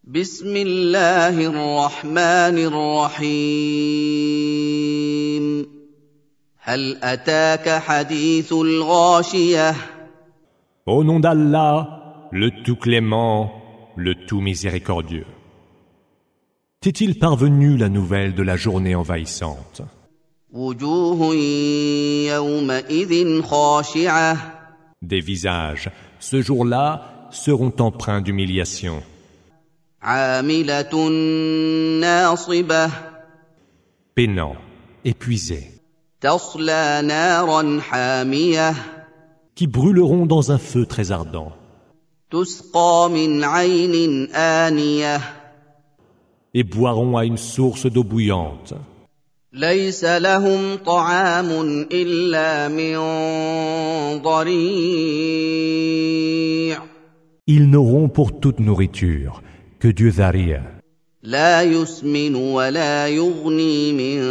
بسم الله الرحمن الرحيم هل أتاك حديث الغاشية Au nom d'Allah, le tout clément, le tout miséricordieux. T'est-il parvenu la nouvelle de la journée envahissante? وجوه يومئذ خاشعة Des visages, ce jour-là, seront empreints d'humiliation. عاملة ناصبة Peinants, épuisés, تصلى نارا حامية qui brûleront dans un feu très ardent, تسقى من عين آنية et boiront à une source d'eau bouillante. ليس لهم طعام إلا من ضريع Ils n'auront pour toute nourriture que du dharia, لا يسمن ولا يغني من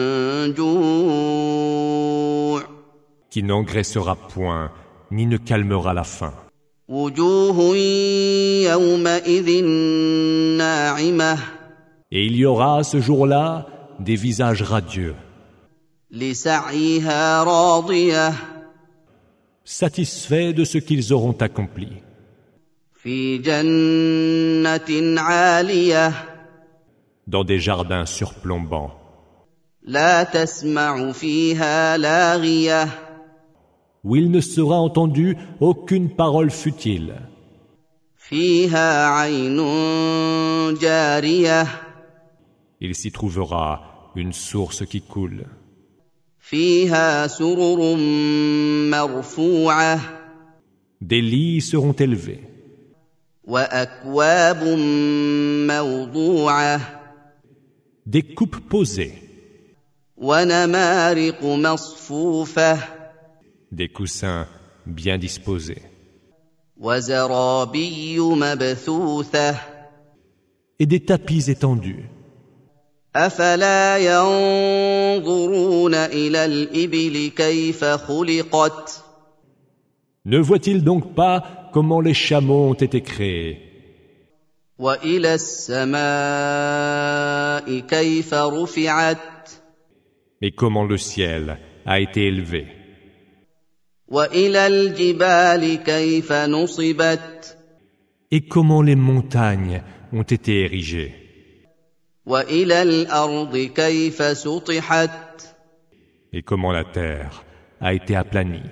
جوع qui n'engraissera point, ni ne calmera la faim. وجوه يومئذ ناعمة Et il y aura ce jour-là des visages radieux, لسعيها راضية satisfaits de ce qu'ils auront accompli, في جنة عالية dans des jardins surplombants, لا تسمع فيها لاغية où il ne sera entendu aucune parole futile. فيها عين جارية Il s'y trouvera une source qui coule. فيها سرر مرفوعة Des lits seront élevés, وأكواب موضوعة des coupes posées, ونمارق مصفوفة des coussins bien disposés, وزرابي مبثوثة et des tapis étendus. أفلا ينظرون إلى الإبل كيف خلقت Ne voit-il donc pas comment les chameaux ont été créés, وإلى السماء كيف رفعت et comment le ciel a été élevé, وإلى الجبال كيف نصبت et comment les montagnes ont été érigées, وإلى الأرض كيف سطحت et comment la terre a été aplanie.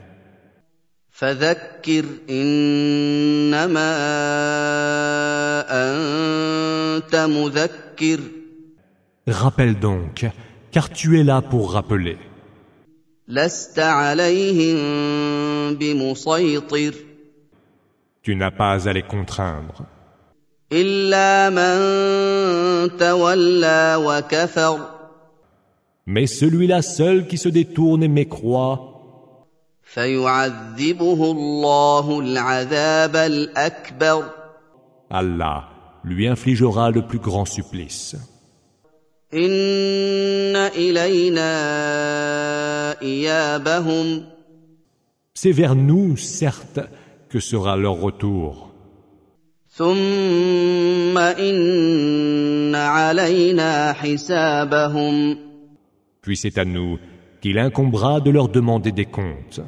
فذكر إنما أنت مذكر Rappelle donc, car tu es là pour rappeler. لست عليهم بمسيطر Tu n'as pas à les contraindre, إلا من تولى وكفر mais celui-là seul qui se détourne et mécroit, فيعذبه الله العذاب الأكبر Allah lui infligera le plus grand supplice. إن إلينا إيابهم C'est vers nous, certes, que sera leur retour. ثم إن علينا حسابهم Puis c'est à nous qu'il incombera de leur demander des comptes.